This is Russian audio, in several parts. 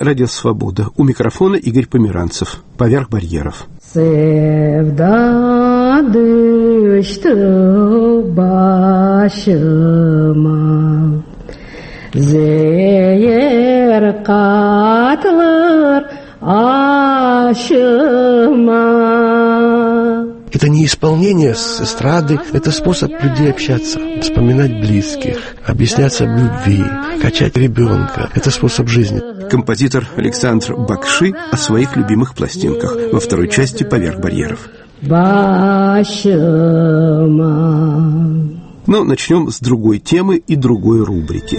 «Радио Свобода». У микрофона Игорь Померанцев. «Поверх барьеров». Это не исполнение с эстрады, это способ людей общаться, вспоминать близких, объясняться в любви, качать ребенка. Это способ жизни. Композитор Александр Бакши о своих любимых пластинках во второй части «Поверх барьеров». Но начнем с другой темы и другой рубрики.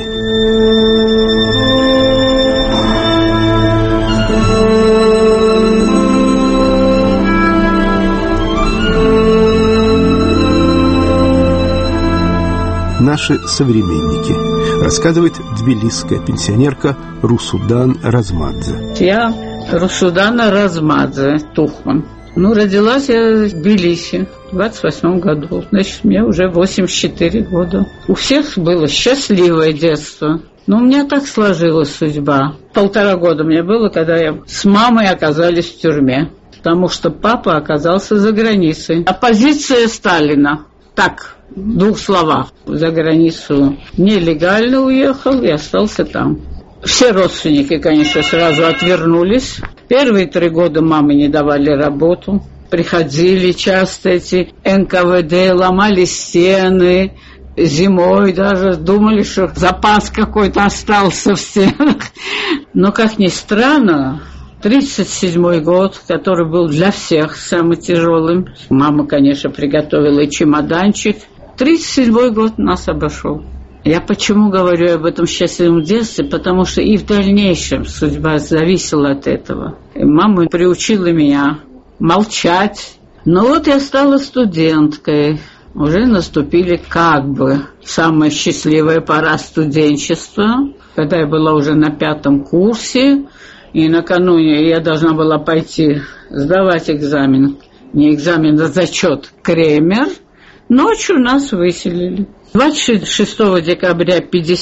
«Наши современники», рассказывает тбилисская пенсионерка Русудан Размадзе. Я Русудана Размадзе Тухман. Родилась я в Тбилиси в 28 году. Значит, мне уже 84 года. У всех было счастливое детство. Но у меня так сложилась судьба. 1,5 года мне было, когда я с мамой оказались в тюрьме. Потому что папа оказался за границей. Оппозиция Сталина. Так, в 2 словах. За границу нелегально уехал и остался там. Все родственники, конечно, сразу отвернулись. Первые 3 года мамы не давали работу. Приходили часто эти НКВД, ломали стены. Зимой даже думали, что запас какой-то остался в стенах. Но, как ни странно, 1937 год, который был для всех самым тяжелым. Мама, конечно, приготовила и чемоданчик. 1937 год нас обошел. Я почему говорю об этом счастливом детстве? Потому что и в дальнейшем судьба зависела от этого. И мама приучила меня молчать. Но я стала студенткой. Уже наступили самая счастливая пора студенчества. Когда я была уже на 5 курсе. И накануне я должна была пойти сдавать экзамен. Не экзамен, а зачет Кремер. Ночью нас выселили. 26 декабря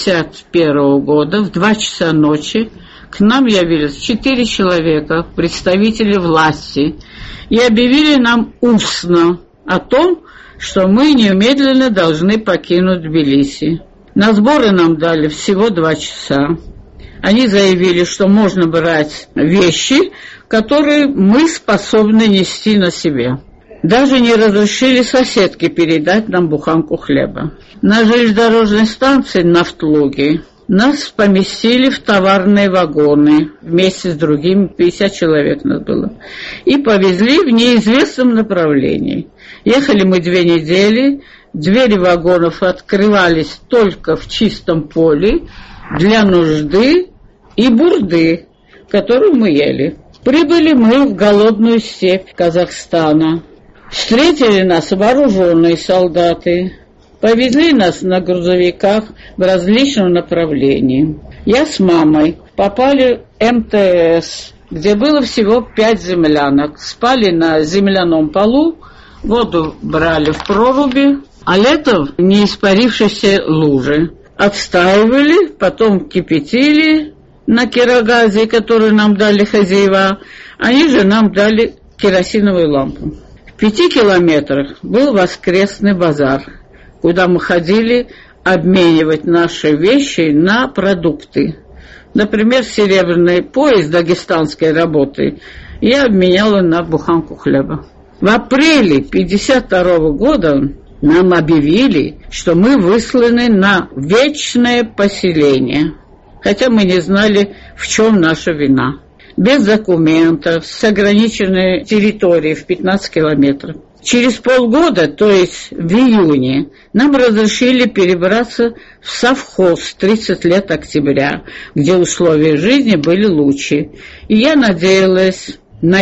1951 года в 2 часа ночи к нам явились 4 человека, представители власти, и объявили нам устно о том, что мы немедленно должны покинуть Тбилиси. На сборы нам дали всего 2 часа. Они заявили, что можно брать вещи, которые мы способны нести на себе. Даже не разрешили соседке передать нам буханку хлеба. На железнодорожной станции Нафтлуги нас поместили в товарные вагоны вместе с другими, 50 человек нас было, и повезли в неизвестном направлении. Ехали мы 2 недели, двери вагонов открывались только в чистом поле для нужды и бурды, которую мы ели. Прибыли мы в голодную степь Казахстана. Встретили нас вооруженные солдаты, повезли нас на грузовиках в различном направлении. Я с мамой попали в МТС, где было всего 5 землянок. Спали на земляном полу, воду брали в проруби, а летом в неиспарившейся луже. Отстаивали, потом кипятили на кирогазе, который нам дали хозяева. Они же нам дали керосиновую лампу. В 5 километрах был воскресный базар, куда мы ходили обменивать наши вещи на продукты. Например, серебряный пояс дагестанской работы я обменяла на буханку хлеба. В апреле 1952 года нам объявили, что мы высланы на вечное поселение, хотя мы не знали, в чем наша вина. Без документов, с ограниченной территорией в 15 километров. Через полгода, то есть в июне, нам разрешили перебраться в совхоз 30 лет октября, где условия жизни были лучше. И я надеялась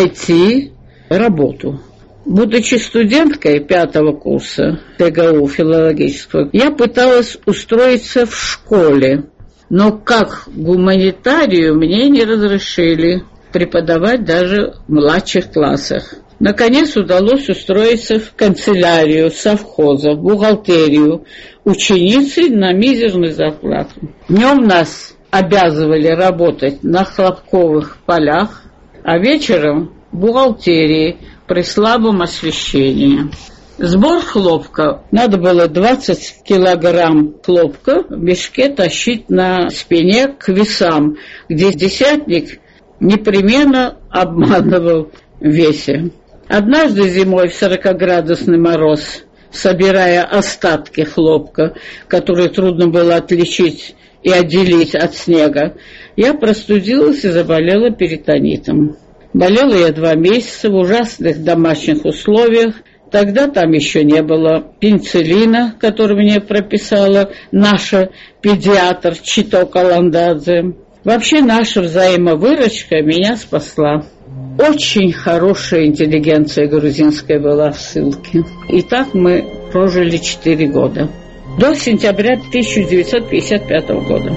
найти работу. Будучи студенткой 5 курса ТГУ филологического, я пыталась устроиться в школе. Но как гуманитарию мне не разрешили преподавать даже в младших классах. Наконец удалось устроиться в канцелярию совхоза, в бухгалтерию, ученицей на мизерную зарплату. Днем нас обязывали работать на хлопковых полях, а вечером в бухгалтерии при слабом освещении. Сбор хлопка. Надо было 20 килограмм хлопка в мешке тащить на спине к весам, где десятник непременно обманывал в весе. Однажды зимой в 40-градусный мороз, собирая остатки хлопка, которые трудно было отличить и отделить от снега, я простудилась и заболела перитонитом. Болела я 2 месяца в ужасных домашних условиях. Тогда там еще не было пенициллина, который мне прописала наша педиатр Чито Каландадзе. Вообще наша взаимовыручка меня спасла. Очень хорошая интеллигенция грузинская была в ссылке. И так мы прожили 4 года. До сентября 1955 года.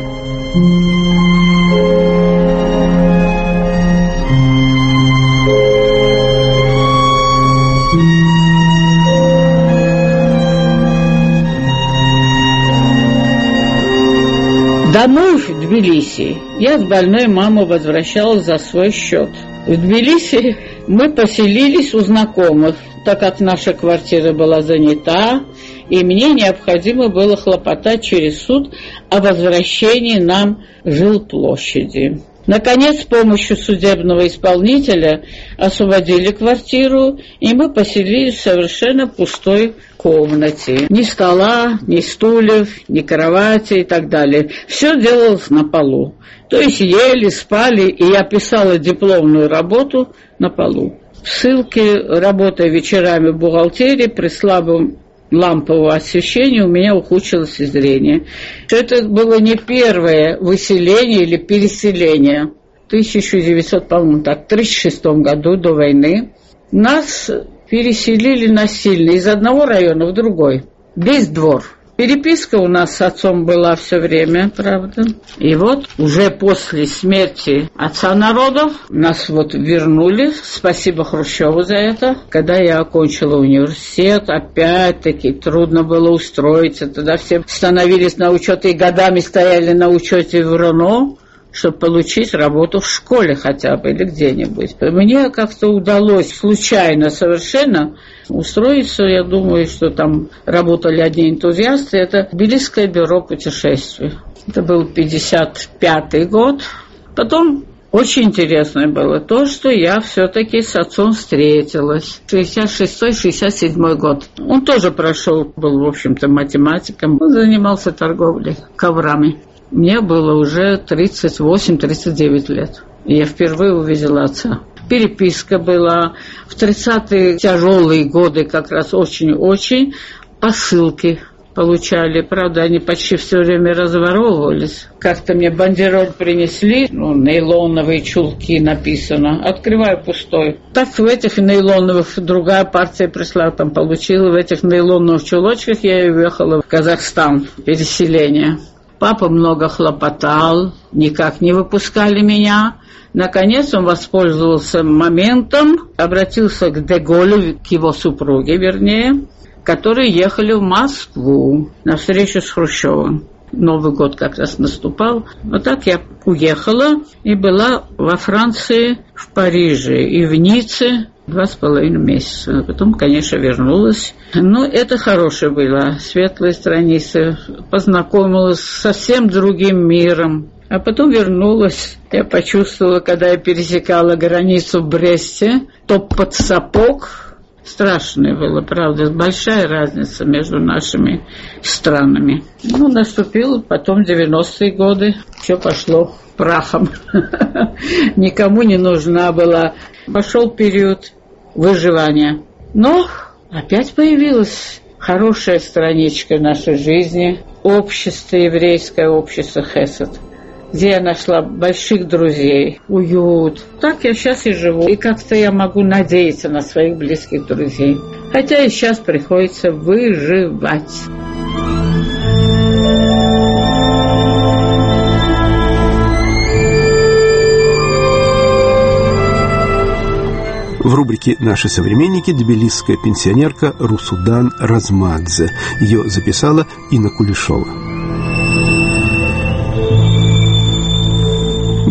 Домой в Тбилиси я с больной мамой возвращалась за свой счет. В Тбилиси мы поселились у знакомых, так как наша квартира была занята, и мне необходимо было хлопотать через суд о возвращении нам жилплощади. Наконец, с помощью судебного исполнителя освободили квартиру, и мы поселились в совершенно пустой комнате. Ни стола, ни стульев, ни кровати и так далее. Все делалось на полу. То есть ели, спали, и я писала дипломную работу на полу. В ссылке, работая вечерами в бухгалтерии, при слабом лампового освещения у меня ухудшилось зрение. Это было не первое выселение или переселение. В 1936 году, до войны, нас переселили насильно из одного района в другой. Весь двор. Переписка у нас с отцом была все время, правда. И вот уже после смерти отца народов нас вот вернули. Спасибо Хрущеву за это. Когда я окончила университет, опять-таки трудно было устроиться. Тогда все становились на учет и годами стояли на учете в РОНО, чтобы получить работу в школе хотя бы или где-нибудь. Мне как-то удалось случайно совершенно устроиться. Я думаю, что там работали одни энтузиасты. Это Тбилисское бюро путешествий. Это был 55-й год. Потом очень интересно было то, что я все-таки с отцом встретилась. 66-67 год. Он тоже прошел, был, в общем-то, математиком. Он занимался торговлей коврами. Мне было уже 38-39 лет. И я впервые увидела отца. Переписка была. В 30-е тяжелые годы как раз очень-очень. Посылки получали. Правда, они почти все время разворовывались. Как-то мне бандероль принесли. Нейлоновые чулки написано. Открываю, пустой. Так в этих нейлоновых другая партия пришла, там получила. В этих нейлоновых чулочках я и уехала в Казахстан. Переселение. Папа много хлопотал, никак не выпускали меня. Наконец он воспользовался моментом, обратился к де Голлю, к его супруге, вернее, которые ехали в Москву на встречу с Хрущевым. Новый год как раз наступал. Вот так я уехала и была во Франции, в Париже и в Ницце 2,5 месяца. А потом, конечно, вернулась. Но это хорошая была, светлая страница. Познакомилась с совсем другим миром. А потом вернулась. Я почувствовала, когда я пересекала границу в Бресте, топ под сапог. Страшное было, правда, большая разница между нашими странами. Наступил потом 90-е годы, все пошло прахом. Никому не нужна была. Пошел период выживания. Но опять появилась хорошая страничка в нашей жизни. Общество, еврейское общество Хесед, где я нашла больших друзей, уют. Так я сейчас и живу. И как-то я могу надеяться на своих близких друзей. Хотя и сейчас приходится выживать. В рубрике «Наши современники» тбилисская пенсионерка Русудан Размадзе. Ее записала Инна Кулешова.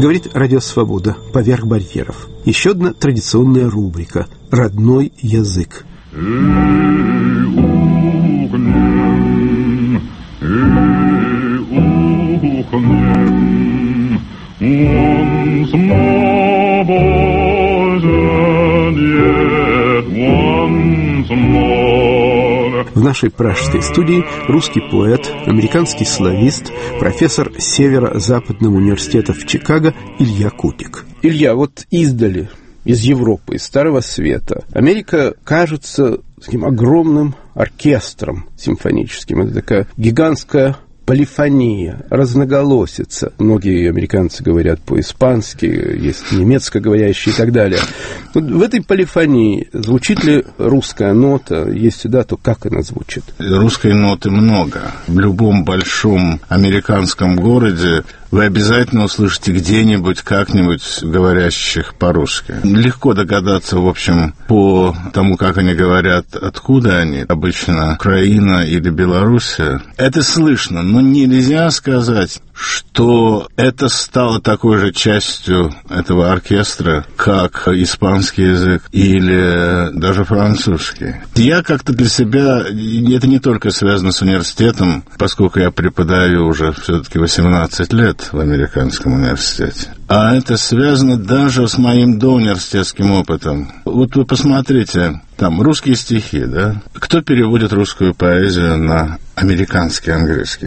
Говорит Радио Свобода «Поверх барьеров». Еще одна традиционная рубрика «Родной язык». В нашей пражской студии русский поэт, американский славист, профессор Северо-Западного университета в Чикаго Илья Кутик. Илья, вот издали, из Европы, из Старого Света, Америка кажется таким огромным оркестром симфоническим. Это такая гигантская полифония, разноголосица. Многие американцы говорят по-испански, есть немецкоговорящие и так далее. Вот в этой полифонии звучит ли русская нота? Если да, то как она звучит? Русской ноты много. В любом большом американском городе вы обязательно услышите где-нибудь, как-нибудь говорящих по-русски. Легко догадаться, в общем, по тому, как они говорят, откуда они. Обычно Украина или Белоруссия. Это слышно, но нельзя сказать, что это стало такой же частью этого оркестра, как испанский язык или даже французский. Я как-то для себя, это не только связано с университетом, поскольку я преподаю уже все-таки 18 лет в американском университете, а это связано даже с моим доуниверситетским опытом. Вот вы посмотрите, там русские стихи, да? Кто переводит русскую поэзию на американский английский?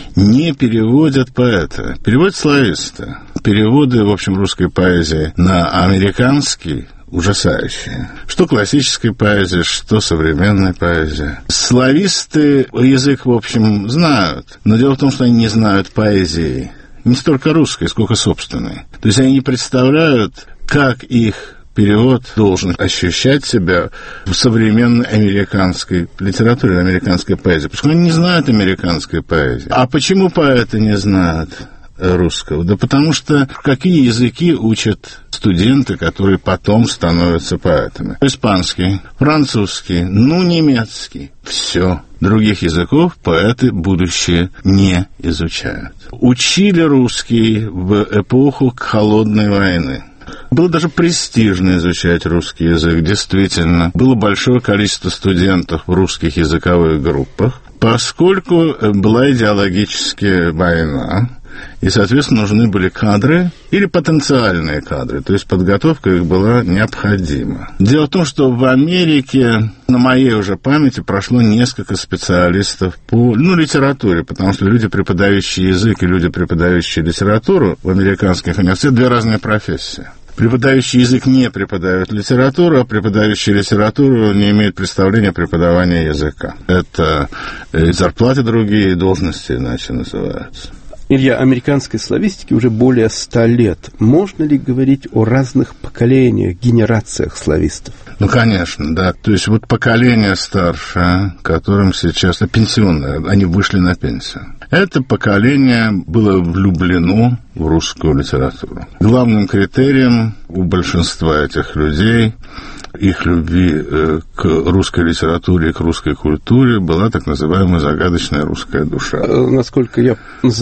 Не переводят поэты, переводят слависты. Переводы, в общем, русской поэзии на американский ужасающие. Что классической поэзии, что современной поэзии. Слависты язык, в общем, знают, но дело в том, что они не знают поэзии. Не столько русской, сколько собственной. То есть они не представляют, как их перевод должен ощущать себя в современной американской литературе, американской поэзии. Потому что они не знают американской поэзии. А почему поэты не знают русского? Да потому что какие языки учат студенты, которые потом становятся поэтами? Испанский, французский, немецкий. Все. Других языков поэты будущее не изучают. Учили русский в эпоху холодной войны. Было даже престижно изучать русский язык, действительно. Было большое количество студентов в русских языковых группах, поскольку была идеологическая война, и, соответственно, нужны были кадры или потенциальные кадры, то есть подготовка их была необходима. Дело в том, что в Америке, на моей уже памяти, прошло несколько специалистов по литературе, потому что люди, преподающие язык, и люди, преподающие литературу в американских университетах, две разные профессии. Преподающий язык не преподает литературу, а преподающий литературу не имеет представления о преподавании языка. Это и зарплаты другие, и должности иначе называются. Илья, американской славистике уже более 100 лет. Можно ли говорить о разных поколениях, генерациях славистов? Конечно, да. То есть вот поколение старшее, которым сейчас пенсионное, они вышли на пенсию. Это поколение было влюблено в русскую литературу. Главным критерием у большинства этих людей их любви к русской литературе и к русской культуре была так называемая загадочная русская душа. Насколько я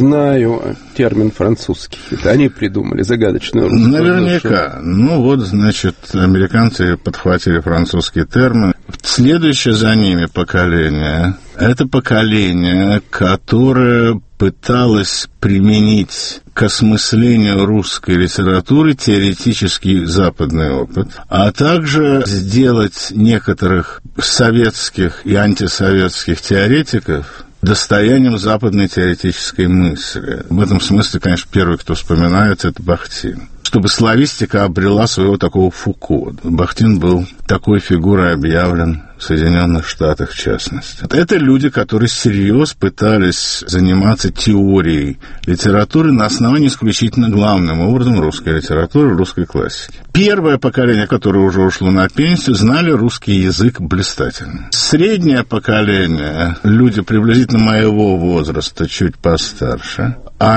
знаю, термин французский. Это они придумали загадочную русскую душу. Наверняка. Значит, американцы подхватили французский термин. Следующее за ними поколение – это поколение, которое пыталось применить к осмыслению русской литературы теоретический западный опыт, а также сделать некоторых советских и антисоветских теоретиков достоянием западной теоретической мысли. В этом смысле, конечно, первый, кто вспоминается, это Бахтин. Чтобы славистика обрела своего такого Фуко. Бахтин был такой фигурой объявлен в Соединенных Штатах, в частности. Это люди, которые всерьез пытались заниматься теорией литературы на основании исключительно главным образом русской литературы, русской классики. Первое поколение, которое уже ушло на пенсию, знали русский язык блистательно. Среднее поколение, люди приблизительно моего возраста, чуть постарше,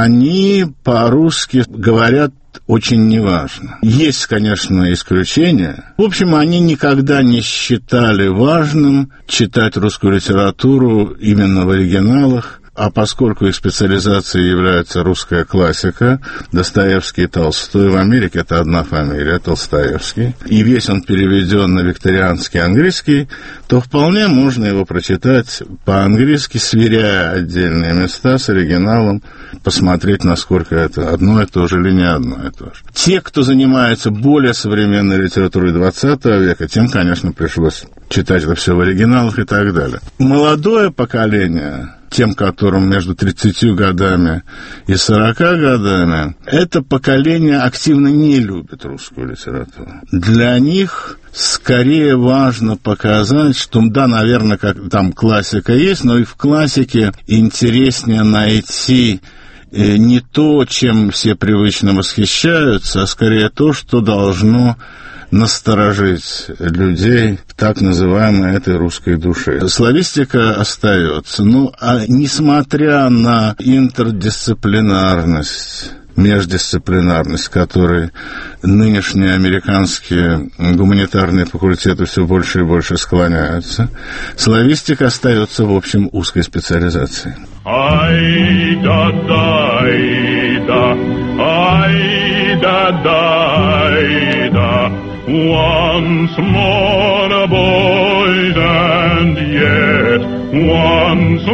они по-русски говорят очень неважно. Есть, конечно, исключения. В общем, они никогда не считали важным читать русскую литературу именно в оригиналах, а поскольку их специализацией является русская классика, Достоевский и Толстой, в Америке это одна фамилия, Толстоевский, и весь он переведен на викторианский английский, то вполне можно его прочитать по-английски, сверяя отдельные места с оригиналом, посмотреть, насколько это одно и то же или не одно и то же. Те, кто занимается более современной литературой XX века, тем, конечно, пришлось читать это все в оригиналах и так далее. Молодое поколение, тем, которым между 30 годами и 40 годами, это поколение активно не любит русскую литературу. Для них скорее важно показать, что, да, наверное, как там классика есть, но и в классике интереснее найти не то, чем все привычно восхищаются, а скорее то, что должно насторожить людей в так называемой этой русской душе. Славистика остается. А несмотря на интердисциплинарность, междисциплинарность, к которой нынешние американские гуманитарные факультеты все больше и больше склоняются, славистика остается, в общем, узкой специализацией. Once more a boy, and yet once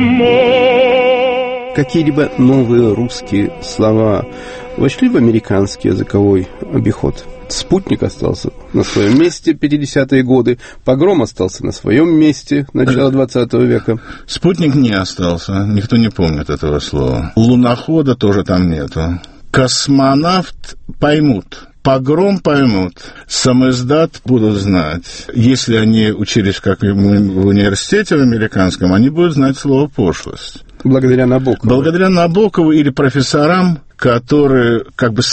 more. Какие-либо новые русские слова вошли в американский языковой обиход? «Спутник» остался на своем месте 50-е годы, «Погром» остался на своем месте начала 20 века. «Спутник» не остался, никто не помнит этого слова. «Лунохода» тоже там нету. «Космонавт» поймут. «Погром» поймут, «Самиздат» будут знать. Если они учились как в университете в американском, они будут знать слово «пошлость». Благодаря Набокову. Благодаря Набокову или профессорам, которые как бы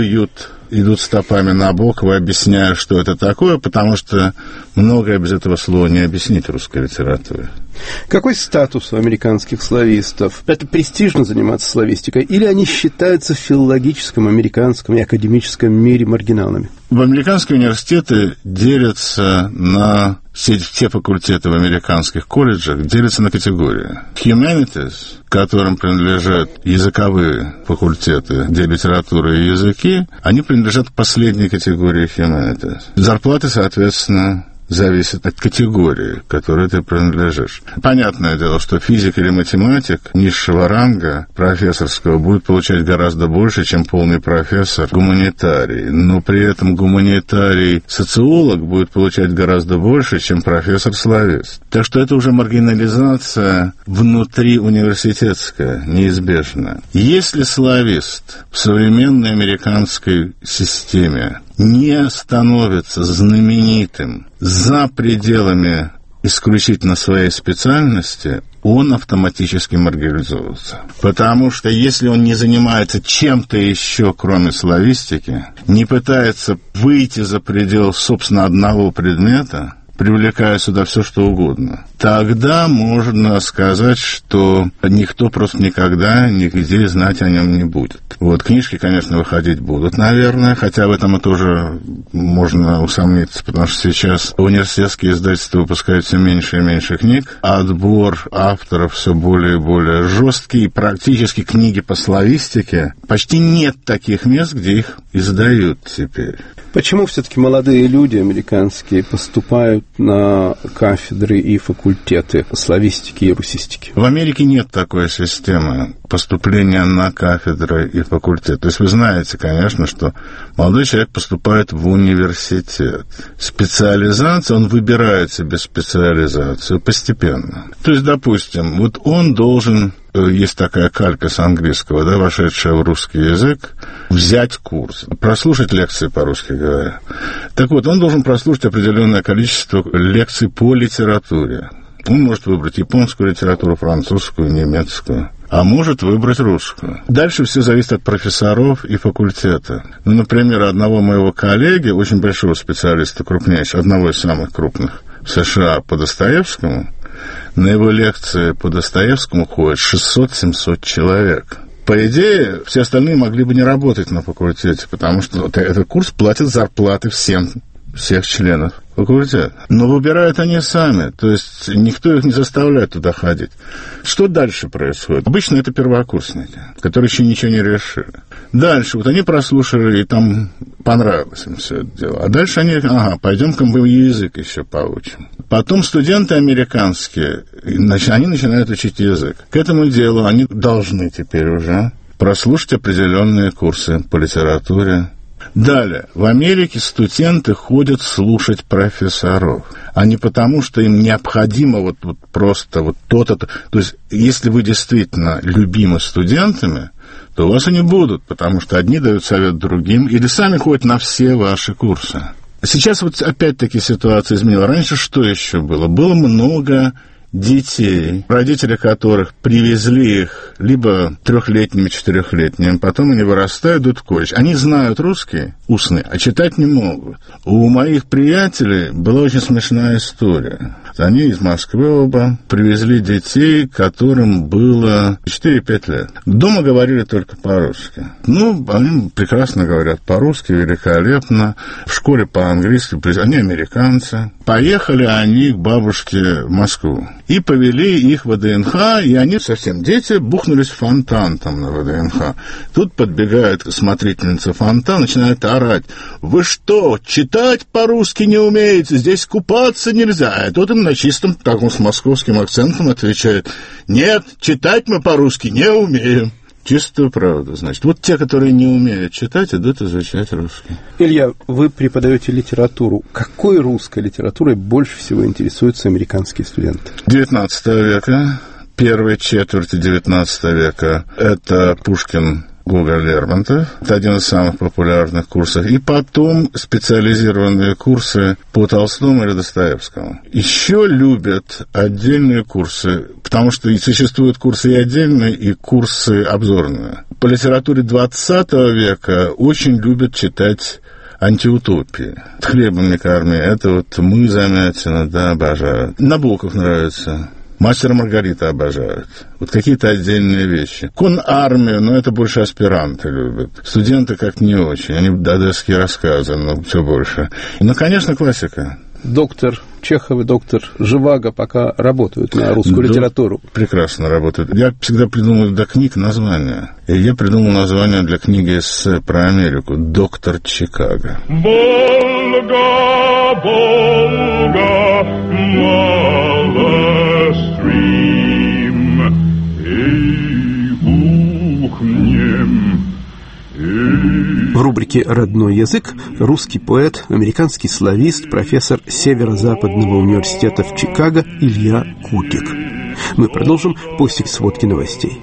идут стопами Набокова, объясняя, что это такое, потому что многое без этого слова не объяснить в русской литературе. Какой статус у американских славистов? Это престижно заниматься славистикой? Или они считаются в филологическом, американском и академическом мире маргиналами? В американские университеты делятся на... Все факультеты в американских колледжах делятся на категории. Humanities, которым принадлежат языковые факультеты, где литература и языки, они принадлежат к последней категории Humanities. Зарплаты, соответственно, зависит от категории, к которой ты принадлежишь. Понятное дело, что физик или математик низшего ранга, профессорского, будет получать гораздо больше, чем полный профессор гуманитарий. Но при этом гуманитарий-социолог будет получать гораздо больше, чем профессор-славист. Так что это уже маргинализация внутри университетская, неизбежная. Если славист в современной американской системе не становится знаменитым за пределами исключительно своей специальности, он автоматически маргинализуется. Потому что если он не занимается чем-то еще, кроме славистики, не пытается выйти за пределы, собственно, одного предмета, привлекая сюда все, что угодно, тогда можно сказать, что никто просто никогда, нигде знать о нем не будет. Вот, книжки, конечно, выходить будут, наверное, хотя в этом и тоже можно усомниться, потому что сейчас университетские издательства выпускают все меньше и меньше книг, отбор авторов все более и более жесткий, и практически книги по славистике почти нет таких мест, где их издают теперь. Почему все-таки молодые люди американские поступают на кафедры и факультеты славистики и русистики? В Америке нет такой системы поступления на кафедры и факультеты. То есть вы знаете, конечно, что молодой человек поступает в университет. Специализация, он выбирает себе специализацию постепенно. То есть, допустим, вот он должен... Есть такая калька с английского, да, вошедшая в русский язык, взять курс, прослушать лекции, по-русски говоря. Так вот, он должен прослушать определенное количество лекций по литературе. Он может выбрать японскую литературу, французскую, немецкую, а может выбрать русскую. Дальше все зависит от профессоров и факультета. Например, одного моего коллеги, очень большого специалиста, крупнейшего, одного из самых крупных в США по Достоевскому, на его лекции по Достоевскому ходит 600-700 человек. По идее, все остальные могли бы не работать на факультете, потому что этот курс платит зарплаты всем всех членов факультета. Но выбирают они сами, то есть никто их не заставляет туда ходить. Что дальше происходит? Обычно это первокурсники, которые еще ничего не решили. Дальше, вот они прослушали, и там понравилось им все это дело. А дальше они, пойдем-ка мы язык еще поучим. Потом студенты американские, они начинают учить язык. К этому делу они должны теперь уже прослушать определенные курсы по литературе. Далее, в Америке студенты ходят слушать профессоров, а не потому, что им необходимо вот просто вот то-то. То есть, если вы действительно любимы студентами, то у вас они будут, потому что одни дают совет другим или сами ходят на все ваши курсы. Сейчас вот опять-таки ситуация изменилась. Раньше что еще было? Было много детей, родители которых привезли их либо 3-летними, 4-летними, потом они вырастают, идут в колледж. Они знают русский, устный, а читать не могут. У моих приятелей была очень смешная история. Они из Москвы оба привезли детей, которым было 4-5 лет. Дома говорили только по-русски. Они прекрасно говорят по-русски, великолепно. В школе по-английски, они американцы. Поехали они к бабушке в Москву. И повели их в ВДНХ, и они, совсем дети, бухнулись в фонтан там на ВДНХ. Тут подбегает смотрительница фонтана, начинает орать: «Вы что, читать по-русски не умеете? Здесь купаться нельзя!» И тот им на чистом, таком с московским акцентом отвечает: «Нет, читать мы по-русски не умеем». Чистую правду, значит. Вот те, которые не умеют читать, идут изучать русский. Илья, вы преподаете литературу. Какой русской литературой больше всего интересуются американские студенты? 19 века, первой четверти 19 века, это Пушкин, Гоголь, Лермонтов. Это один из самых популярных курсов. И потом специализированные курсы по Толстому или Достоевскому. Еще любят отдельные курсы, потому что существуют курсы и отдельные, и курсы обзорные. По литературе 20 века очень любят читать антиутопии. «Хлебом не корми», это вот «Мы», Замятина, да, обожают. Набоков нравится. «Мастера Маргарита» обожают. Вот какие-то отдельные вещи. Конармию, но это больше аспиранты любят. Студенты как не очень. Они дадесские рассказы, но все больше. Конечно, классика. Доктор Чехов и доктор Живаго пока работают на русскую литературу. Прекрасно работают. Я всегда придумываю для книг названия. И я придумал название для книги про Америку «Доктор Чикаго». Волга, Волга, В рубрике «Родной язык» русский поэт, американский славист, профессор Северо-Западного университета в Чикаго Илья Кутик. Мы продолжим после сводки новостей.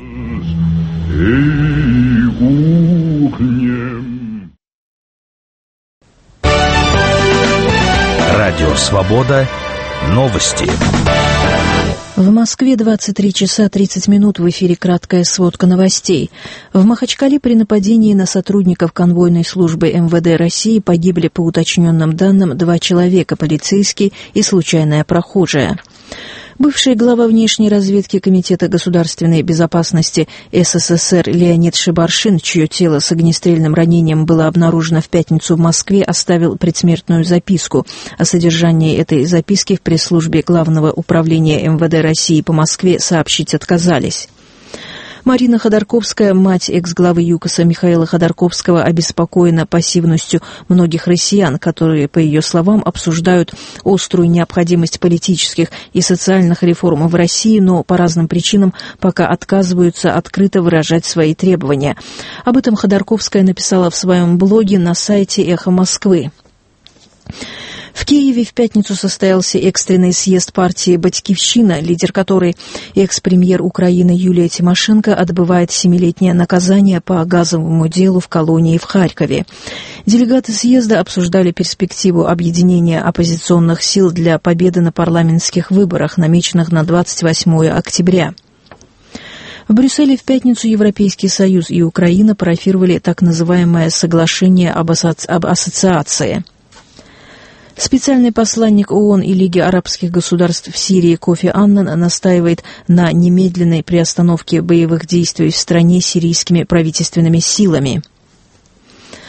Радио «Свобода». Новости. В Москве 23 часа 30 минут, в эфире краткая сводка новостей. В Махачкале при нападении на сотрудников конвойной службы МВД России погибли, по уточненным данным, 2 человека, полицейский и случайная прохожая. Бывший глава внешней разведки Комитета государственной безопасности СССР Леонид Шибаршин, чье тело с огнестрельным ранением было обнаружено в пятницу в Москве, оставил предсмертную записку. О содержании этой записки в пресс-службе Главного управления МВД России по Москве сообщить отказались. Марина Ходорковская, мать экс-главы ЮКОСа Михаила Ходорковского, обеспокоена пассивностью многих россиян, которые, по ее словам, обсуждают острую необходимость политических и социальных реформ в России, но по разным причинам пока отказываются открыто выражать свои требования. Об этом Ходорковская написала в своем блоге на сайте «Эхо Москвы». В Киеве в пятницу состоялся экстренный съезд партии «Батькивщина», лидер которой, экс-премьер Украины Юлия Тимошенко, отбывает 7-летнее наказание по газовому делу в колонии в Харькове. Делегаты съезда обсуждали перспективу объединения оппозиционных сил для победы на парламентских выборах, намеченных на 28 октября. В Брюсселе в пятницу Европейский Союз и Украина парафировали так называемое соглашение об ассоциации. Специальный посланник ООН и Лиги арабских государств в Сирии Кофи Аннан настаивает на немедленной приостановке боевых действий в стране сирийскими правительственными силами.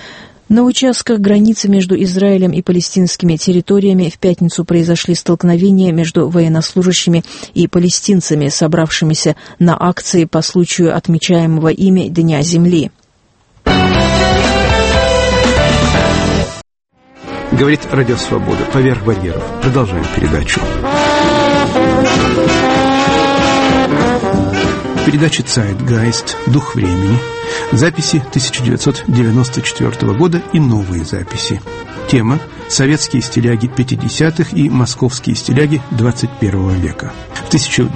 На участках границы между Израилем и палестинскими территориями в пятницу произошли столкновения между военнослужащими и палестинцами, собравшимися на акции по случаю отмечаемого ими Дня Земли. Говорит Радио Свобода. Поверх барьеров. Продолжаем передачу. Передача «Zeitgeist. Дух времени». Записи 1994 года и новые записи. Тема – советские стиляги 50-х и московские стиляги 21 века. В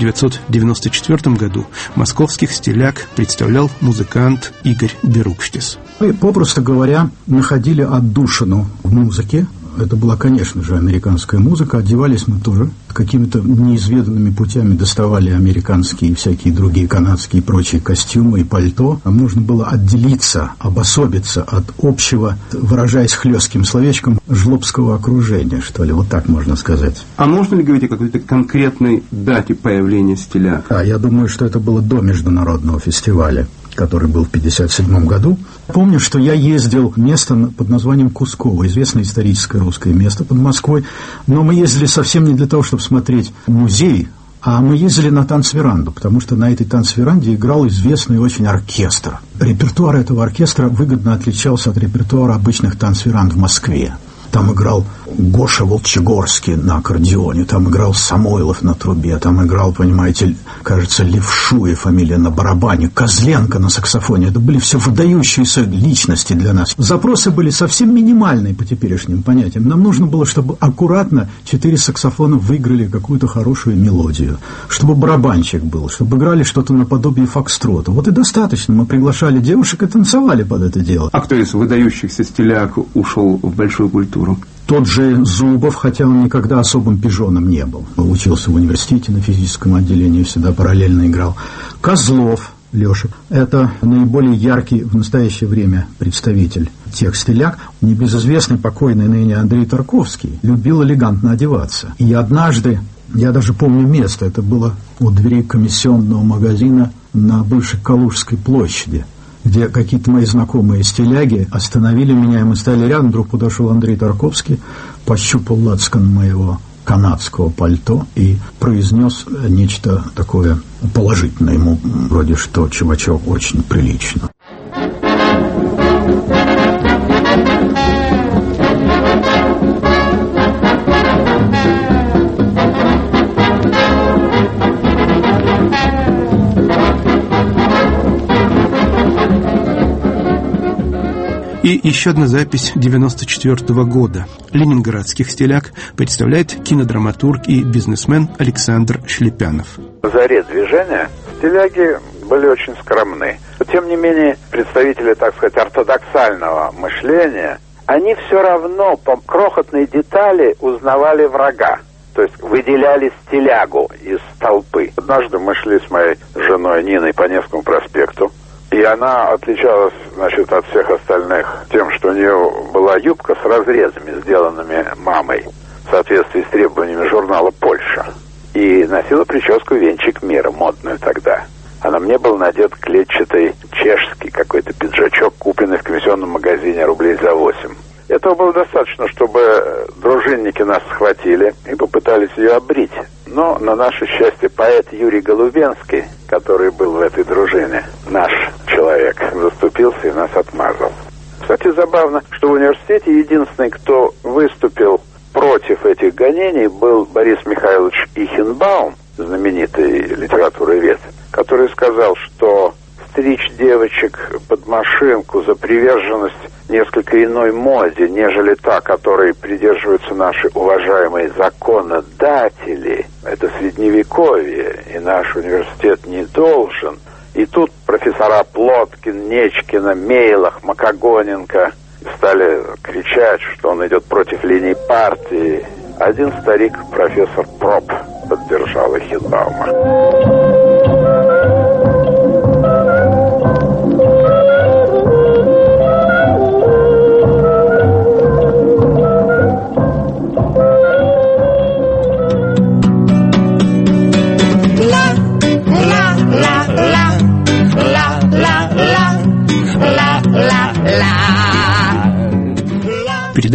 1994 году московских стиляг представлял музыкант Игорь Берукштис. Мы, попросту говоря, находили отдушину в музыке. Это была, конечно же, американская музыка. Одевались мы тоже какими-то неизведанными путями, доставали американские и всякие другие канадские и прочие костюмы и пальто. А нужно было отделиться, обособиться от общего, выражаясь хлестким словечком, жлобского окружения, что ли, вот так можно сказать. А можно ли говорить о какой-то конкретной дате появления стиляг? Я думаю, что это было до международного фестиваля, который был в 1957 году. Помню, что я ездил в место под названием Кусково, известное историческое русское место под Москвой, но мы ездили совсем не для того, чтобы смотреть музей, а мы ездили на танцверанду, потому что на этой танцверанде играл известный очень оркестр. Репертуар этого оркестра выгодно отличался от репертуара обычных танцверанд в Москве. Там играл Гоша Волчегорский на аккордеоне, там играл Самойлов на трубе, там играл, понимаете, кажется, Левшуев, фамилия, на барабане, Козленко на саксофоне. Это были все выдающиеся личности для нас. Запросы были совсем минимальные по теперешним понятиям. Нам нужно было, чтобы аккуратно 4 саксофона выиграли какую-то хорошую мелодию, чтобы барабанщик был, чтобы играли что-то наподобие фокстрота. Вот и достаточно. Мы приглашали девушек и танцевали под это дело. А кто из выдающихся стиляг ушел в большую культуру? Тот же Зубов, хотя он никогда особым пижоном не был. Учился в университете на физическом отделении, всегда параллельно играл. Козлов Леша – это наиболее яркий в настоящее время представитель тех стиляг. Небезызвестный покойный ныне Андрей Тарковский любил элегантно одеваться. И однажды, я даже помню место, это было у дверей комиссионного магазина на бывшей Калужской площади, где какие-то мои знакомые стиляги остановили меня, и мы стали рядом. Вдруг подошел Андрей Тарковский, пощупал лацкан моего канадского пальто и произнес нечто такое положительное ему, вроде что чувачок очень прилично. И еще одна запись 1994 года. Ленинградских стиляг представляет кинодраматург и бизнесмен Александр Шлепянов. В заре движения стиляги были очень скромны. Тем не менее, представители, так сказать, ортодоксального мышления, они все равно по крохотной детали узнавали врага. То есть выделяли стилягу из толпы. Однажды мы шли с моей женой Ниной по Невскому проспекту, и она отличалась, значит, от всех остальных тем, что у нее была юбка с разрезами, сделанными мамой, в соответствии с требованиями журнала «Польша». И носила прическу «Венчик мира», модную тогда. А на мне был надет клетчатый чешский какой-то пиджачок, купленный в комиссионном магазине рублей за 8. Этого было достаточно, чтобы дружинники нас схватили и попытались ее обрить. Но, на наше счастье, поэт Юрий Голубенский, который был в этой дружине, наш человек, заступился и нас отмазал. Кстати, забавно, что в университете единственный, кто выступил против этих гонений, был Борис Михайлович Ихенбаум, знаменитый литературовед, который сказал, что стричь девочек под машинку за приверженность несколько иной моде, нежели та, которой придерживаются наши уважаемые законодатели. Это средневековье, и наш университет не должен. И тут профессора Плоткин, Нечкина, Мейлах, Макогоненко стали кричать, что он идет против линии партии. Один старик, профессор Проб, поддержал Ихенбаума.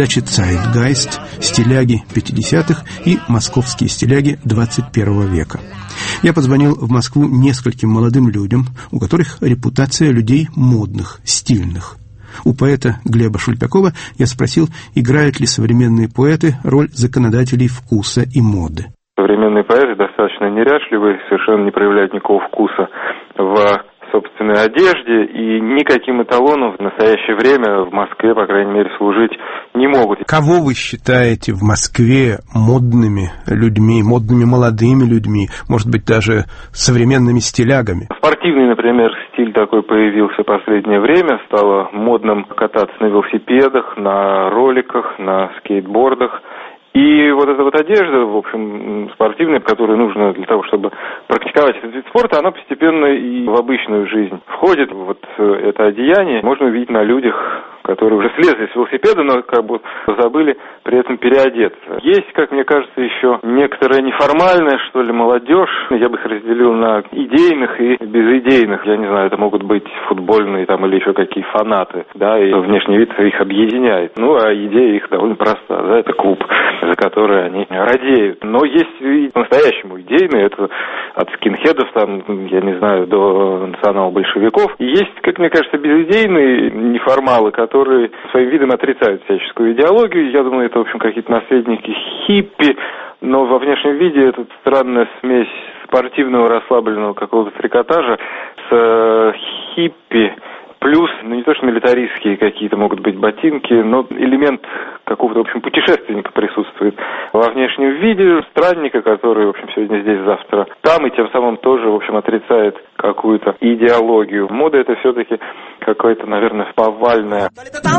передаче «Zeitgeist», стиляги 50-х и московские стиляги 21 века. Я позвонил в Москву нескольким молодым людям, у которых репутация людей модных, стильных. У поэта Глеба Шульпякова я спросил, играют ли современные поэты роль законодателей вкуса и моды. Современные поэты достаточно неряшливые, совершенно не проявляют никакого вкуса в собственной одежде и никаким эталоном в настоящее время в Москве, по крайней мере, служить не могут. Кого вы считаете в Москве модными людьми, модными молодыми людьми, может быть, даже современными стилягами? Спортивный, например, стиль такой появился в последнее время. Стало модным кататься на велосипедах, на роликах, на скейтбордах. И вот эта вот одежда, в общем, спортивная, которая нужна для того, чтобы практиковать этот вид спорта, она постепенно и в обычную жизнь входит. Вот это одеяние можно увидеть на людях, которые уже слезли с велосипеда, но как бы забыли при этом переодеться. Есть, как мне кажется, еще некоторая неформальная, что ли, молодежь. Я бы их разделил на идейных и безидейных. Я не знаю, это могут быть футбольные там или еще какие фанаты, да, и внешний вид их объединяет. Ну, а идея их довольно проста, да, это клуб, за который они радеют. Но есть и по-настоящему идейные, это от скинхедов, там, я не знаю, до национал-большевиков. И есть, как мне кажется, безидейные неформалы, которые своим видом отрицают всяческую идеологию. Я думаю, это, в общем, какие-то наследники хиппи, но во внешнем виде это странная смесь спортивного расслабленного какого-то трикотажа с хиппи. Плюс, ну не то что милитаристские какие-то могут быть ботинки, но элемент какого-то, в общем, путешественника присутствует во внешнем виде, странника, который, в общем, сегодня здесь, завтра там, и тем самым тоже, в общем, отрицает какую-то идеологию. Мода — это все-таки какое-то, наверное, повальное.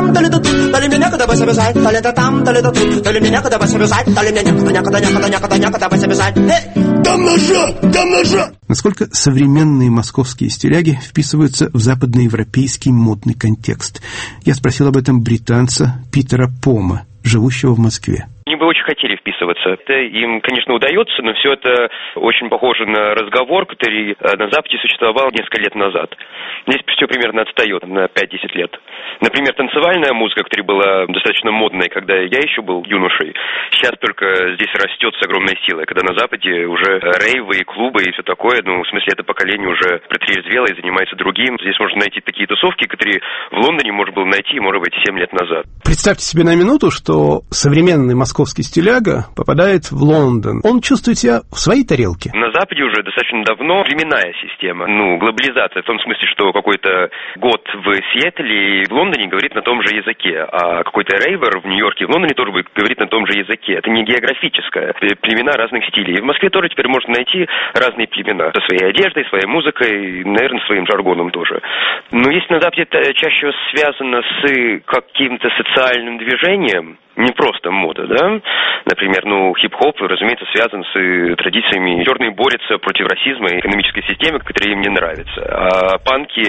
Насколько современные московские стиляги вписываются в западноевропейский модный контекст? Я спросил об этом британца Питера Пома, живущего в Москве. Они бы очень хотели вписываться. Это им, конечно, удается, но все это очень похоже на разговор, который на Западе существовал несколько лет назад. Здесь все примерно отстает на 5-10 лет. Например, танцевальная музыка, которая была достаточно модной, когда я еще был юношей, сейчас только здесь растет с огромной силой, когда на Западе уже рейвы и клубы и все такое, ну, в смысле, это поколение уже протрезвело и занимается другим. Здесь можно найти такие тусовки, которые в Лондоне можно было найти, может быть, 7 лет назад. Представьте себе на минуту, что современный московский стиляга попадает в Лондон. Он чувствует себя в своей тарелке. На Западе уже достаточно давно племенная система. Ну, глобализация в том смысле, что какой-то год в Сиэтле и в Лондоне говорит на том же языке, а какой-то рейвер в Нью-Йорке и в Лондоне тоже будет говорить на том же языке. Это не географическое. Это племена разных стилей. И в Москве тоже теперь можно найти разные племена. Со своей одеждой, своей музыкой, наверное, своим жаргоном тоже. Но если на Западе это чаще связано с каким-то социальным движением, не просто мода, да? Например, хип-хоп, разумеется, связан с традициями. Черные борются против расизма и экономической системы, которая им не нравится. А панки,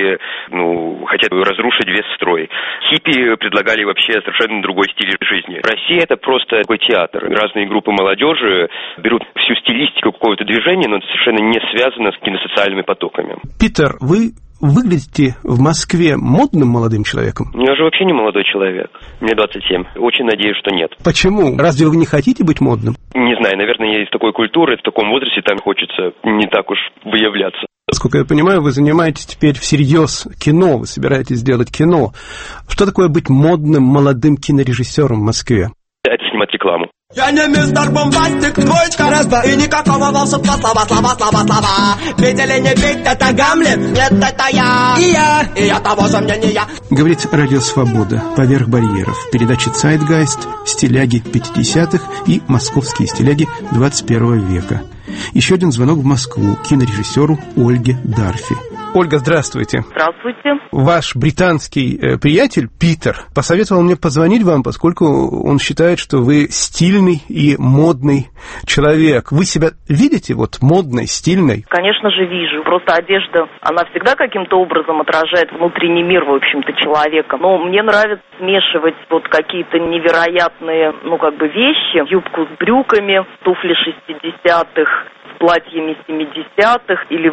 хотят разрушить весь строй. Хиппи предлагали вообще совершенно другой стиль жизни. Россия — это просто такой театр. Разные группы молодежи берут всю стилистику какого-то движения, но это совершенно не связано с какими-то социальными потоками. Питер, вы выглядите в Москве модным молодым человеком? Я же вообще не молодой человек. Мне 27. Очень надеюсь, что нет. Почему? Разве вы не хотите быть модным? Не знаю, наверное, я из такой культуры, в таком возрасте там хочется не так уж выявляться. Насколько я понимаю, вы занимаетесь теперь всерьез кино, вы собираетесь делать кино. Что такое быть модным молодым кинорежиссером в Москве? Это снимать рекламу. Я не мистер Бомбастик, двоечка, раз, два, и никакого волшебства, слова. Видели, не ведь, это Гамлет, нет, это я, и я того же мнения. Говорит Радио Свобода, поверх барьеров. Передача «Zeitgeist», стиляги 50-х и московские стиляги 21 века. Еще один звонок в Москву кинорежиссеру Ольге Дарфи. Ольга, здравствуйте. Здравствуйте. Ваш британский приятель Питер посоветовал мне позвонить вам, поскольку он считает, что вы стильный и модный человек. Вы себя видите модной, стильной? Конечно же вижу. Просто одежда, она всегда каким-то образом отражает внутренний мир, в общем-то, человека. Но мне нравится смешивать какие-то невероятные, вещи. Юбку с брюками, туфли 60-х, платьями 70-х или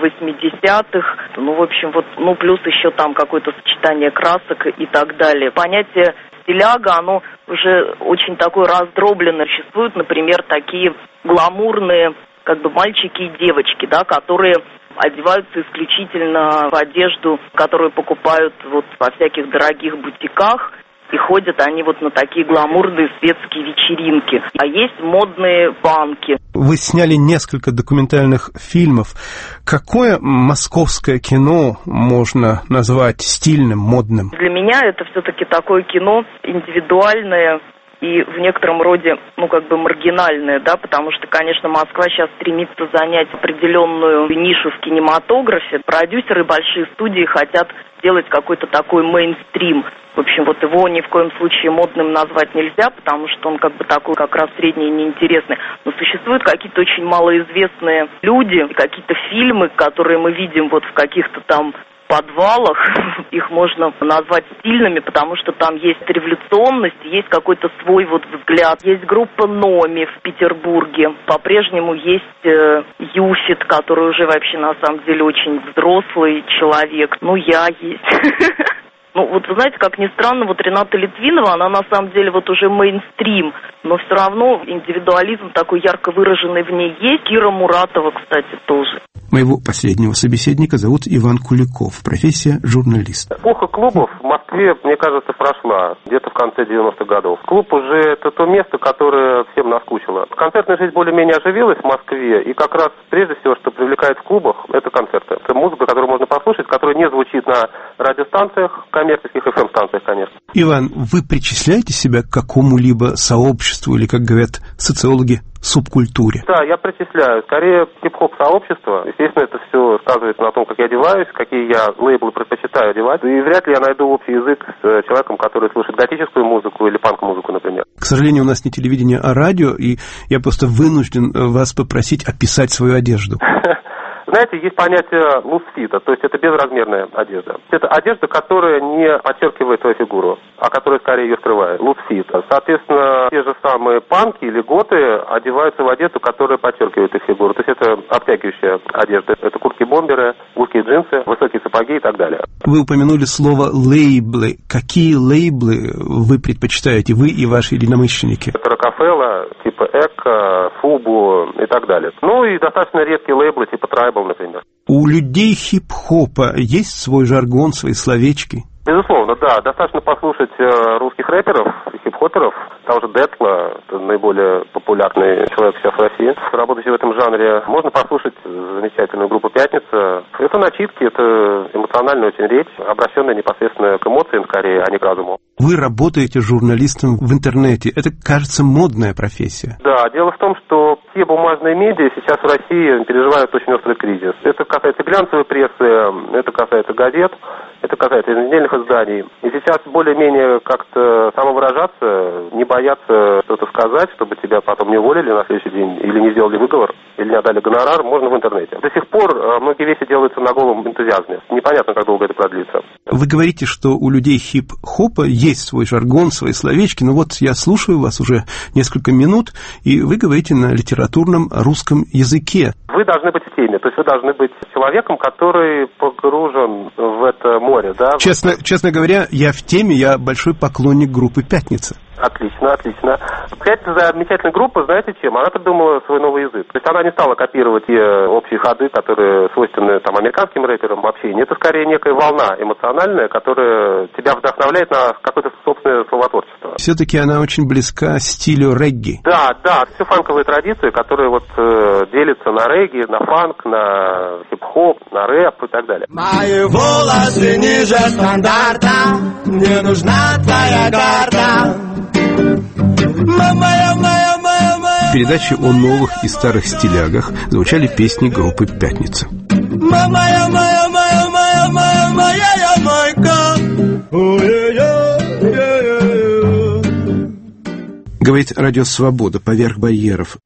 80-х. Ну, в общем, вот, ну, плюс еще там какое-то сочетание красок и так далее. Понятие стиляга, оно уже очень такое раздробленное. Существуют, например, такие гламурные, как бы, мальчики и девочки, да, которые одеваются исключительно в одежду, которую покупают вот во всяких дорогих бутиках, и ходят они вот на такие гламурные светские вечеринки. А есть модные панки. Вы сняли несколько документальных фильмов. Какое московское кино можно назвать стильным, модным? Для меня это все-таки такое кино индивидуальное и в некотором роде, ну, как бы маргинальное, да, потому что, конечно, Москва сейчас стремится занять определенную нишу в кинематографе. Продюсеры, большие студии хотят сделать какой-то такой мейнстрим. В общем, вот его ни в коем случае модным назвать нельзя, потому что он как бы такой как раз средний и неинтересный. Но существуют какие-то очень малоизвестные люди, какие-то фильмы, которые мы видим вот в каких-то там подвалах, их можно назвать стильными, потому что там есть революционность, есть какой-то свой вот взгляд. Есть группа Номи в Петербурге, по-прежнему есть Юфит, который уже вообще на самом деле очень взрослый человек. Ну, я есть. Ну, вот вы знаете, как ни странно, вот Рената Литвинова, она на самом деле вот уже мейнстрим, но все равно индивидуализм такой ярко выраженный в ней есть. Кира Муратова, кстати, тоже. Моего последнего собеседника зовут Иван Куликов, профессия журналист. Эпоха клубов в Москве, мне кажется, прошла где-то в конце 90-х годов. Клуб уже это то место, которое всем наскучило. Концертная жизнь более-менее оживилась в Москве, и как раз прежде всего, что привлекает в клубах, это концерты. Это музыка, которую можно послушать, которая не звучит на радиостанциях, коммерческих FM-станциях, конечно. Иван, вы причисляете себя к какому-либо сообществу или, как говорят социологи, субкультуре? Да, я причисляю. Скорее, хип-хоп-сообщество. Естественно, это все сказывается на том, как я одеваюсь, какие я лейблы предпочитаю одевать. И вряд ли я найду общий язык с человеком, который слушает готическую музыку или панк-музыку, например. К сожалению, у нас не телевидение, а радио, и я просто вынужден вас попросить описать свою одежду. Знаете, есть понятие лусфита, то есть это безразмерная одежда. Это одежда, которая не подчеркивает твою фигуру, а которая скорее ее скрывает. Лусфит. Соответственно, те же самые панки или готы одеваются в одежду, которая подчеркивает их фигуру. То есть это обтягивающая одежда. Это куртки-бомберы, узкие джинсы, высокие сапоги и так далее. Вы упомянули слово «лейблы». Какие лейблы вы предпочитаете, вы и ваши единомышленники? Это Рокфеллер, типа Эко, Фубу и так далее. Ну и достаточно редкие лейблы, типа Трайбл, например. У людей хип-хопа есть свой жаргон, свои словечки? Безусловно, да. Достаточно послушать русских рэперов, хип-хоперов. Того же Детла, это наиболее популярный человек сейчас в России, работающий в этом жанре. Можно послушать замечательную группу «Пятница». Это начитки, это эмоциональная очень речь, обращенная непосредственно к эмоциям скорее, а не к разуму. Вы работаете журналистом в интернете. Это, кажется, модная профессия. Да, дело в том, что все бумажные медиа сейчас в России переживают очень острый кризис. Это касается глянцевой прессы, это касается газет, это касается еженедельных изданий. И сейчас более-менее как-то самовыражаться, не бояться что-то сказать, чтобы тебя потом не уволили на следующий день, или не сделали выговор, или не отдали гонорар, можно в интернете. До сих пор многие вещи делаются на голом энтузиазме. Непонятно, как долго это продлится. Вы говорите, что у людей хип-хопа есть свой жаргон, свои словечки, но вот я слушаю вас уже несколько минут, и вы говорите на литературном русском языке. Вы должны быть в теме, то есть вы должны быть человеком, который погружен в это море, да? Честно говоря, я в теме, я большой поклонник группы «Пятница». Отлично, отлично. «Пятница» замечательная группа, знаете чем? Она придумала свой новый язык. То есть она не стала копировать те общие ходы, которые свойственны там американским рэперам в общении. Это скорее некая волна эмоциональная, которая тебя вдохновляет на какое-то собственное словотворчество. Все-таки она очень близка стилю регги. Да, все фанковые традиции, которые вот делятся на регги, на фанк, на хип-хоп, на рэп и так далее. Мои волосы ниже стандарта, мне нужна твоя карта. В передаче о новых и старых стилягах звучали песни группы «Пятница». Говорит радио «Свобода» поверх барьеров.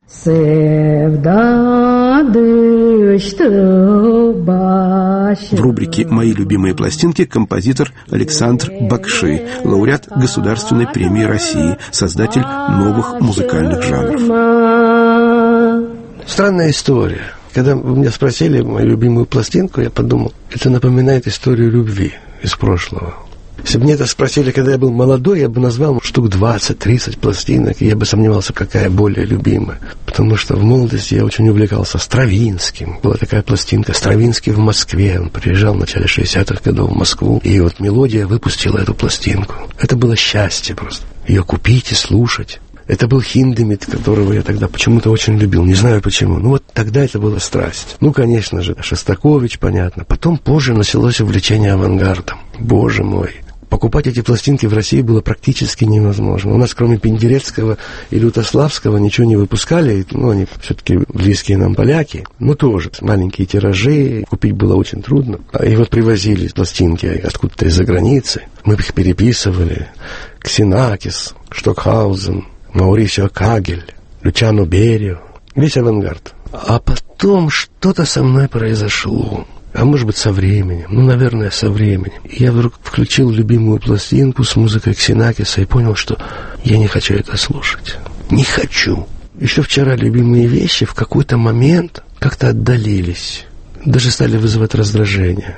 В рубрике «Мои любимые пластинки» композитор Александр Бакши, лауреат Государственной премии России, создатель новых музыкальных жанров. Странная история. когда вы меня спросили мою любимую пластинку, я подумал, это напоминает историю любви из прошлого. Если бы мне это спросили, когда я был молодой, я бы назвал штук 20-30 пластинок, и я бы сомневался, какая более любимая. Потому что в молодости я очень увлекался Стравинским. Была такая пластинка «Стравинский в Москве». Он приезжал в начале 60-х годов в Москву, и вот «Мелодия» выпустила эту пластинку. Это было счастье просто. Ее купить и слушать. Это был Хиндемит, которого я тогда почему-то очень любил. Не знаю почему. Ну вот тогда это была страсть. Ну, конечно же, Шостакович, понятно. Потом позже началось увлечение авангардом. Боже мой. Покупать эти пластинки в России было практически невозможно. У нас, кроме Пендерецкого и Лютославского, ничего не выпускали. Ну, они все-таки близкие нам поляки. Но тоже маленькие тиражи. Купить было очень трудно. И вот привозили пластинки откуда-то из-за границы. Мы их переписывали. Ксенакис, Штокхаузен, Маурисио Кагель, Лючано Берио. Весь авангард. А потом что-то со мной произошло. А может быть, со временем. Ну, наверное, со временем. И я вдруг включил любимую пластинку с музыкой Ксенакиса и понял, что я не хочу это слушать. Не хочу. Еще вчера любимые вещи в какой-то момент как-то отдалились. Даже стали вызывать раздражение.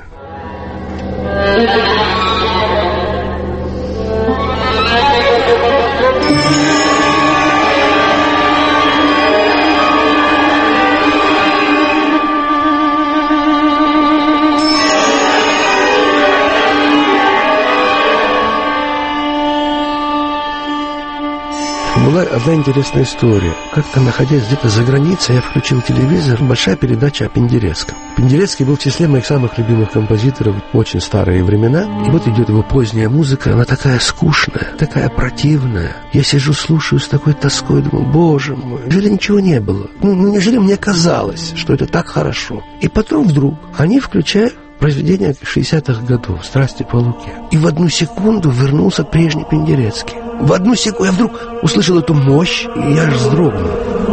Была одна интересная история. Как-то, находясь где-то за границей, я включил телевизор, большая передача о Пендерецком. Пендерецкий был в числе моих самых любимых композиторов в очень старые времена. И вот идет его поздняя музыка, она такая скучная, такая противная. Я сижу, слушаю с такой тоской, думаю, боже мой, неужели ничего не было? Неужели мне казалось, что это так хорошо? И потом вдруг они включают произведение 60-х годов «Страсти по Луке». И в одну секунду вернулся прежний Пендерецкий. В одну секунду я вдруг услышал эту мощь, и я аж вздрогнул.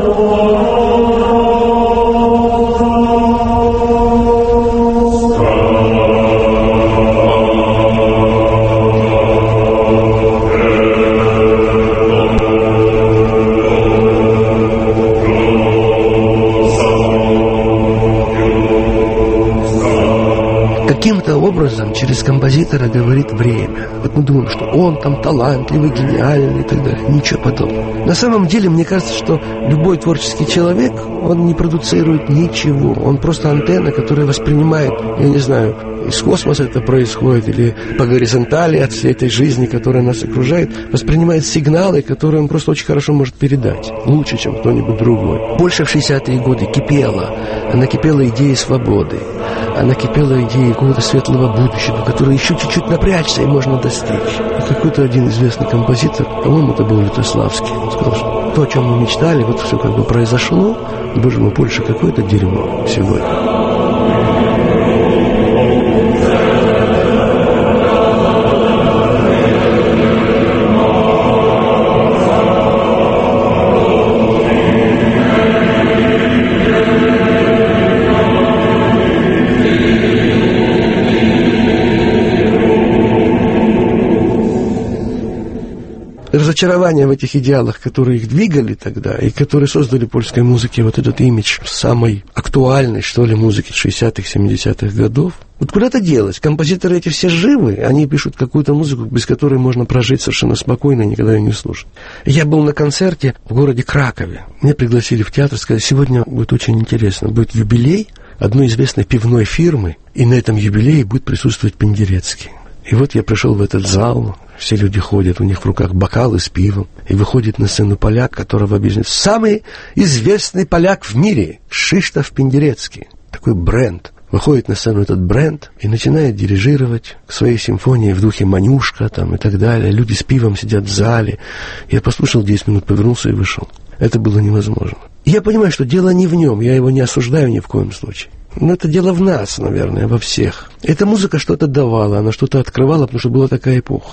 Каким-то образом через композитора говорит время. Вот мы думаем, что он там талантливый, гениальный и так далее. Ничего подобного. На самом деле, мне кажется, что любой творческий человек, он не продуцирует ничего. Он просто антенна, которая воспринимает, я не знаю, из космоса это происходит, или по горизонтали от всей этой жизни, которая нас окружает, воспринимает сигналы, которые он просто очень хорошо может передать. Лучше, чем кто-нибудь другой. Больше в 60-е годы кипела. Она кипела идеей свободы. Она кипела идеей какого-то светлого будущего, которое еще чуть-чуть напрячься и можно достичь. И какой-то один известный композитор, по-моему, это был Лютославский, он сказал, что то, о чем мы мечтали, вот все как бы произошло. Боже мой, Польша, какое-то дерьмо сегодня. Разочарование в этих идеалах, которые их двигали тогда, и которые создали польской музыке вот этот имидж самой актуальной, что ли, музыки 60-х, 70-х годов. Вот куда-то делось. Композиторы эти все живы, они пишут какую-то музыку, без которой можно прожить совершенно спокойно и никогда ее не слушать. Я был на концерте в городе Кракове. Меня пригласили в театр, сказали, сегодня будет очень интересно, будет юбилей одной известной пивной фирмы, и на этом юбилее будет присутствовать Пендерецкий. И вот я пришел в этот зал, все люди ходят, у них в руках бокалы с пивом, и выходит на сцену поляк, которого объясняют. Самый известный поляк в мире, Кшиштоф Пендерецкий. Такой бренд. Выходит на сцену этот бренд и начинает дирижировать к своей симфонии в духе «Манюшка» там, и так далее. Люди с пивом сидят в зале. Я послушал 10 минут, повернулся и вышел. Это было невозможно. И я понимаю, что дело не в нем, я его не осуждаю ни в коем случае. Но это дело в нас, наверное, во всех. Эта музыка что-то давала, она что-то открывала, потому что была такая эпоха.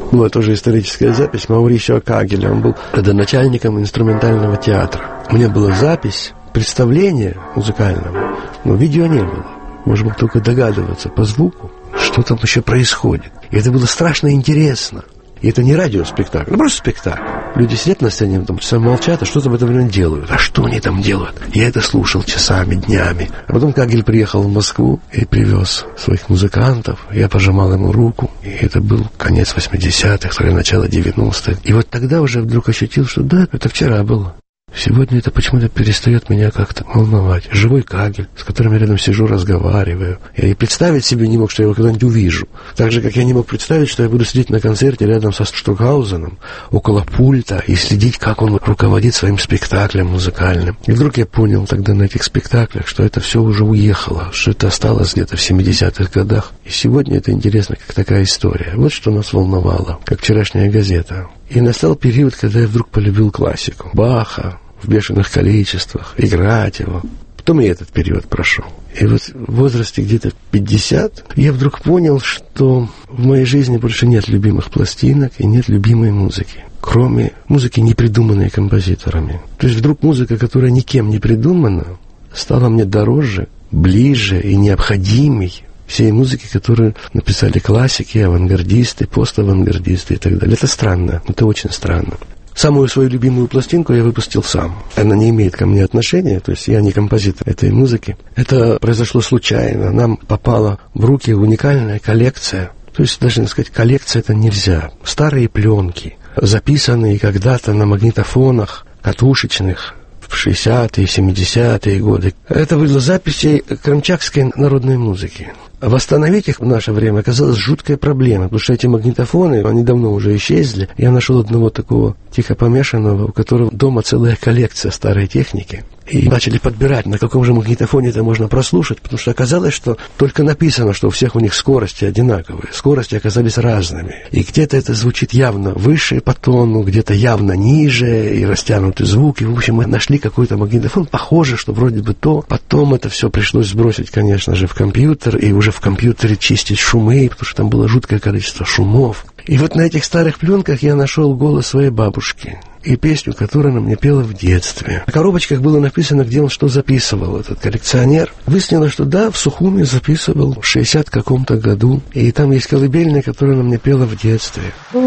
Была тоже историческая запись Маурисио Кагеля. Он был родоначальником инструментального театра. У меня была запись представления музыкального, но видео не было. Можно было только догадываться по звуку, что там еще происходит. И это было страшно интересно. И это не радиоспектакль, просто спектакль. Люди сидят на сцене, там часами молчат, а что-то в это время делают. А что они там делают? Я это слушал часами, днями. А потом Кагель приехал в Москву и привез своих музыкантов. Я пожимал ему руку. И это был конец 80-х, то ли начало 90-х. И вот тогда уже вдруг ощутил, что да, это вчера было. Сегодня это почему-то перестает меня как-то волновать. Живой Кагель, с которым я рядом сижу, разговариваю. Я и представить себе не мог, что я его когда-нибудь увижу. Так же, как я не мог представить, что я буду сидеть на концерте рядом со Штокгаузеном, около пульта, и следить, как он руководит своим спектаклем музыкальным. И вдруг я понял тогда на этих спектаклях, что это все уже уехало, что это осталось где-то в 70-х годах. И сегодня это интересно, как такая история. Вот что нас волновало, как вчерашняя газета. И настал период, когда я вдруг полюбил классику. Баха в бешеных количествах, играть его. Потом и этот период прошел. И вот в возрасте где-то 50 я вдруг понял, что в моей жизни больше нет любимых пластинок и нет любимой музыки, кроме музыки, не придуманной композиторами. То есть вдруг музыка, которая никем не придумана, стала мне дороже, ближе и необходимей всей музыки, которую написали классики, авангардисты, поставангардисты и так далее. Это странно, это очень странно. Самую свою любимую пластинку я выпустил сам. Она не имеет ко мне отношения, то есть я не композитор этой музыки. Это произошло случайно. Нам попала в руки уникальная коллекция. То есть даже сказать, коллекция это нельзя. Старые пленки, записанные когда-то на магнитофонах катушечных, в 60-е, 70-е годы. Это были записи крымчакской народной музыки. Восстановить их в наше время оказалась жуткая проблема, потому что эти магнитофоны, они давно уже исчезли. Я нашел одного такого тихо помешанного, у которого дома целая коллекция старой техники. И начали подбирать, на каком же магнитофоне это можно прослушать, потому что оказалось, что только написано, что у всех у них скорости одинаковые. Скорости оказались разными. И где-то это звучит явно выше по тону, где-то явно ниже, и растянуты звуки. В общем, мы нашли какой-то магнитофон, похоже, что вроде бы то. Потом это все пришлось сбросить, конечно же, в компьютер, и уже в компьютере чистить шумы, потому что там было жуткое количество шумов. И вот на этих старых пленках я нашел голос своей бабушки и песню, которую она мне пела в детстве. На коробочках было написано, где он что записывал, этот коллекционер. Выяснилось, что да, в Сухуми записывал в 60 каком-то году. И там есть колыбельная, которую она мне пела в детстве.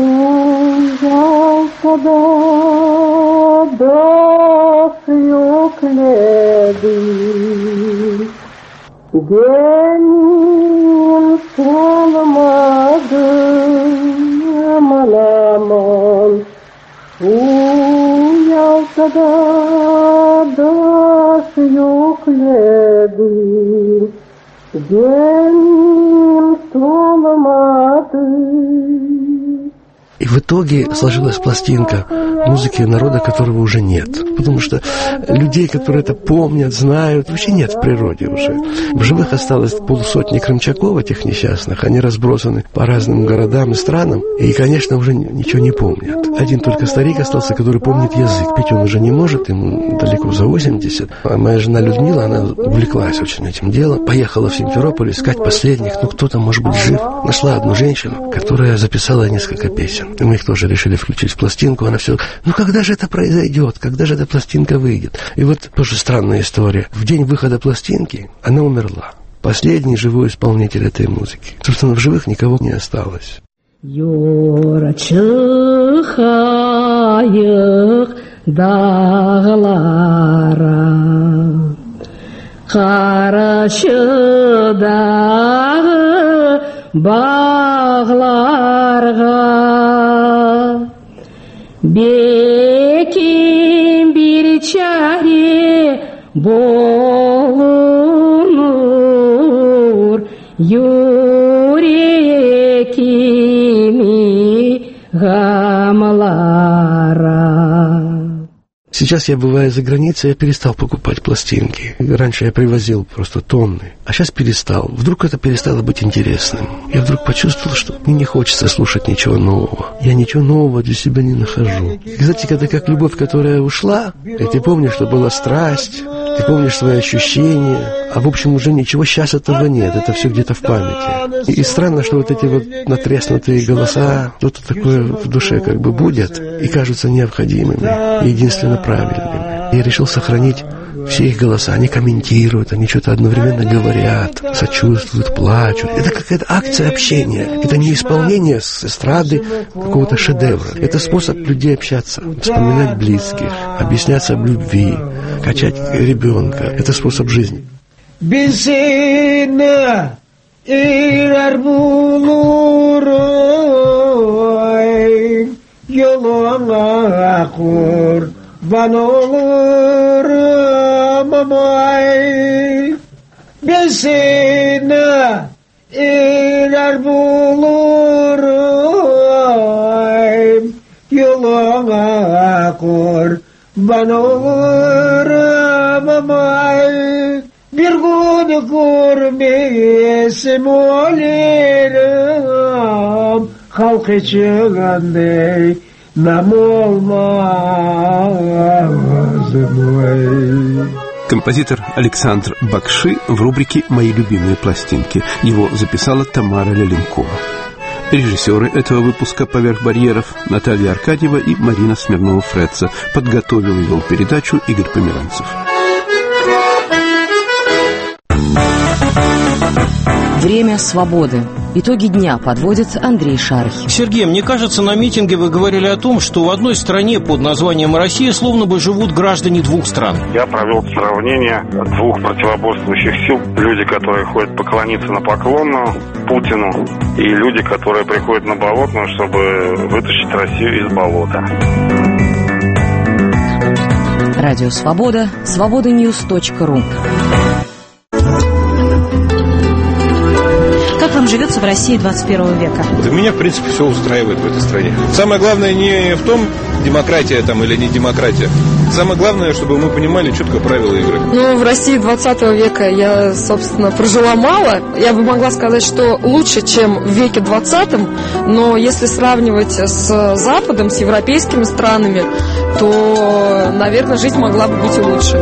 И в итоге сложилась пластинка музыки народа, которого уже нет. Потому что людей, которые это помнят, знают, вообще нет в природе уже. В живых осталось 50 крымчаков этих несчастных. Они разбросаны по разным городам и странам. И, конечно, уже ничего не помнят. Один только старик остался, который помнит язык. Петь он уже не может, ему далеко за 80. А моя жена Людмила, она увлеклась очень этим делом. Поехала в Симферополь искать последних. Ну, кто-то, может быть, жив. Нашла одну женщину, которая записала несколько песен. И мы их тоже решили включить в пластинку. Она все, ну когда же это произойдет? Когда же эта пластинка выйдет? И вот тоже странная история. В день выхода пластинки она умерла. Последний живой исполнитель этой музыки. Собственно, в живых никого не осталось. Bağlarga bekim bir çare bulunur yüreğimi gamlara. Сейчас я, бывая за границей, я перестал покупать пластинки. Раньше я привозил просто тонны, а сейчас перестал. Вдруг это перестало быть интересным. Я вдруг почувствовал, что мне не хочется слушать ничего нового. Я ничего нового для себя не нахожу. И, кстати, это как любовь, которая ушла. И ты помнишь, что была страсть, ты помнишь свои ощущения, а в общем уже ничего сейчас этого нет, это все где-то в памяти. И странно, что вот эти вот натреснутые голоса, что-то такое в душе как бы будет и кажутся необходимыми, единственно правильными. Я решил сохранить все их голоса, они комментируют, они что-то одновременно говорят, сочувствуют, плачут. Это какая-то акция общения. Это не исполнение с эстрады какого-то шедевра. Это способ людей общаться, вспоминать близких, объясняться об любви, качать ребенка. Это способ жизни. Van olurum amay Besine iler bulurum Yoluna kurban olurum amay Bir gün görmesim olurum Halk içinde Композитор Александр Бакши в рубрике «Мои любимые пластинки». Его записала Тамара Леленкова. Режиссеры этого выпуска «Поверх барьеров» Наталья Аркадьева и Марина Смирнова-Фредца. Подготовил и вел передачу Игорь Померанцев. Время свободы. Итоги дня подводит Андрей Шарх. Сергей, мне кажется, на митинге вы говорили о том, что в одной стране под названием Россия словно бы живут граждане двух стран. Я провел сравнение двух противоборствующих сил. Люди, которые ходят поклониться на поклонную Путину, и люди, которые приходят на Болотную, чтобы вытащить Россию из болота. Радио Свобода. Свободаньюз.ру. Как вам живется в России 21 века? Вот меня, в принципе, все устраивает в этой стране. Самое главное не в том, демократия там или не демократия. Самое главное, чтобы мы понимали четко правила игры. Ну, в России 20 века я, собственно, прожила мало. Я бы могла сказать, что лучше, чем в веке 20, но если сравнивать с Западом, с европейскими странами, то, наверное, жизнь могла бы быть и лучше.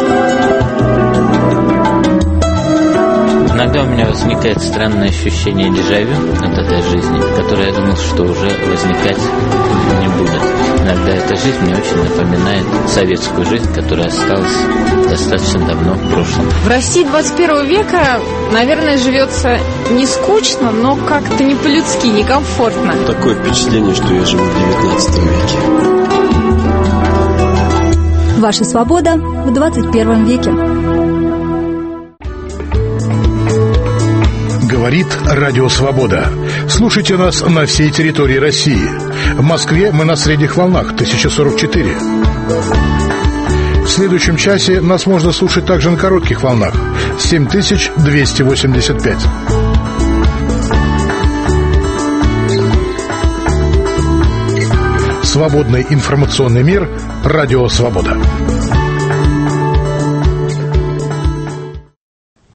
Иногда у меня возникает странное ощущение дежавю от этой жизни, которое я думал, что уже возникать не будет. Иногда эта жизнь мне очень напоминает советскую жизнь, которая осталась достаточно давно в прошлом. В России 21 века, наверное, живется не скучно, но как-то не по-людски, некомфортно. Такое впечатление, что я живу в 19 веке. Ваша свобода в 21 веке. Говорит Радио Свобода. Слушайте нас на всей территории России. В Москве мы на средних волнах 1044. В следующем часе нас можно слушать также на коротких волнах 7285. Свободный информационный мир. Радио Свобода.